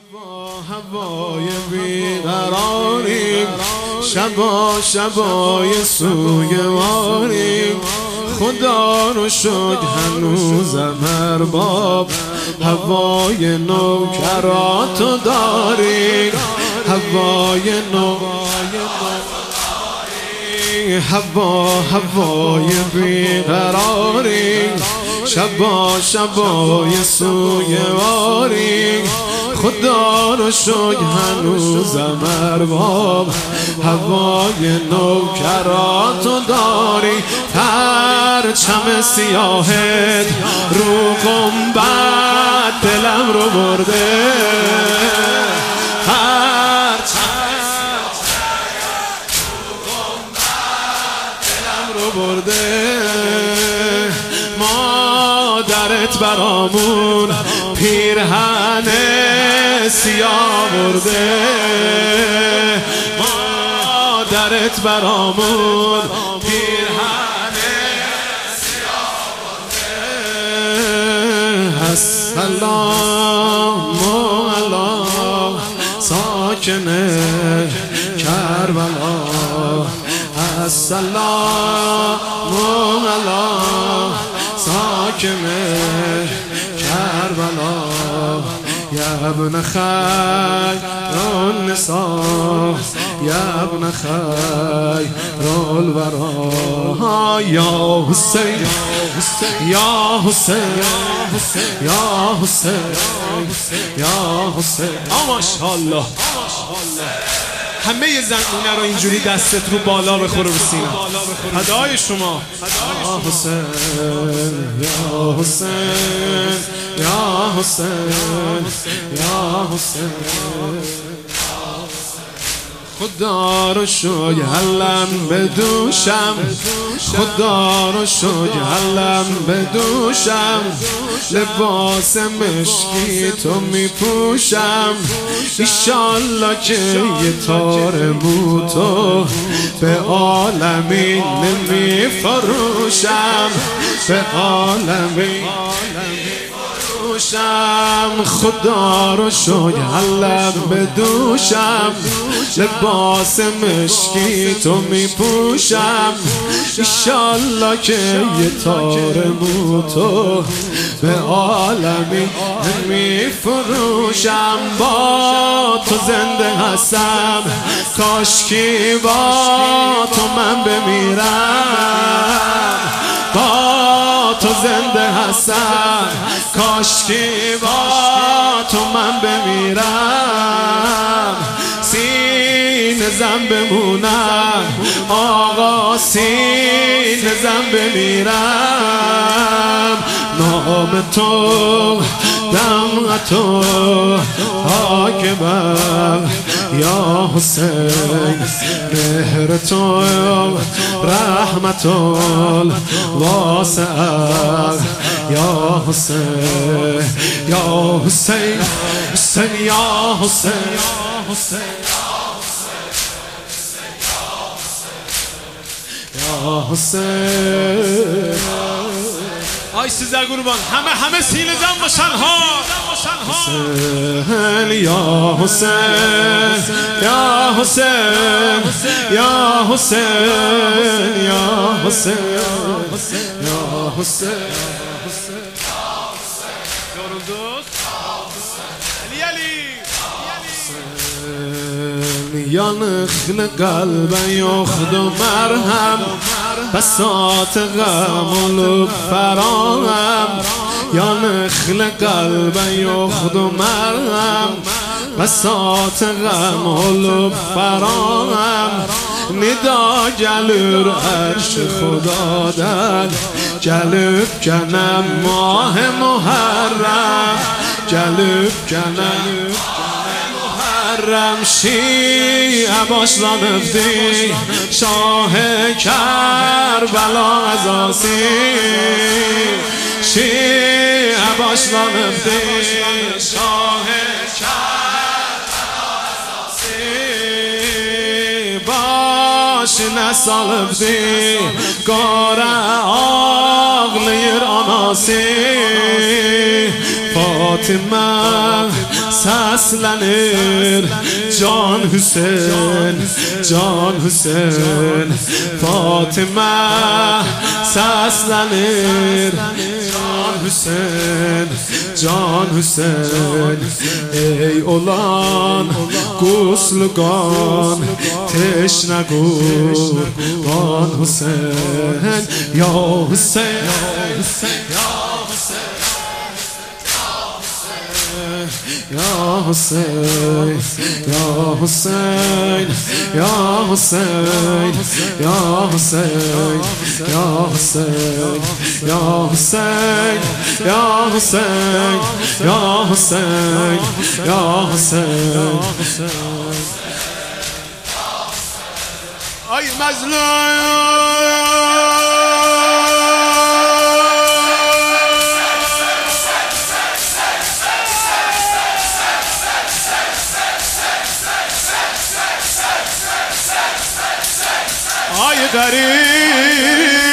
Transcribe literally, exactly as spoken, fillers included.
هوا هوای بیقراری، شبا شبای سوگواری. خدا رو شکر هنوزم ارباب هوای نوکراتو داری. هوای نوکراتو هوا هوای بیقراری، شبا شبای سوگواری. خدا رو شکر هنوزم ارباب هوای نوکراتو داری. پرچم سیاهت رو گنبد دلم رو برده، پرچم رو گنبد دلم رو برده. مادرت برامون پیرهن سیاه برده، مادرت برامون پیرهن سیاه برده. السلام علی ساکن کربلا، السلام علی ساکن کربلا. یا ابن خیر النساء، یا ابن خیر الورا. یا حسین یا حسین یا حسین یا حسین. ماشاءالله همه زنونه رو اینجوری دستت رو بالا بخوره به سینه. هدای شما. یا حسین یا حسین یا حسین یا حسین. خدا رو شکر حلم بدوشم، خدا رو شکر حلم بدوشم. لباس مشکی تو میپوشم، ایشالله که یه تار موتو به عالمین نمیفروشم، به عالمین خدا رو شکر حلم بدوشم. لباس مشکی تو میپوشم، ایشالله که یه تار موتو به عالمی میفروشم. با تو زنده هستم، کاشکی با تو من بمیرم. با تو زنده هستم، کاشکی با تو من بمیرم. سینه زن بمونم آقا، سینه زن بمیرم. نام تو دم تو خاک بر یا حسین، مهر تو رحمت واسع یا حسین یا حسین حسین یا حسین یا حسین. آی سیزده قربان همه همه سینه زن باشن ها. حسین یا حسین یا حسین یا حسین یا حسین یا حسین. یا نخل قلب یخد و مرهم، بساط غم و لب فراهم. یا نخل قلب یخد و مرهم، بساط غم و لب فراهم. ندا جلور عرش خدا در، جلب کنم ماه محرم، جلب کنم محرم. شیعه باش زنفتی شاه کربلا از آسین، شیعه باش زنفتی شاه کربلا از آسین. باش نسالفتی گاره آغلیر آناسی. فاطمه seslenir Can Hüseyin, Can Hüseyin Fatıma seslenir Can Hüseyin, Can Hüseyin Ey olan guslugan teşne kurban Hüseyin Ya Hüseyin, Ya Ya Hüseyin, Ya Hüseyin, Ya Hüseyin, Ya Hüseyin, Ya Hüseyin, Ya Hüseyin, Ya Hüseyin, Ya Hüseyin, Ya Hüseyin. Ay mazlum Ay garip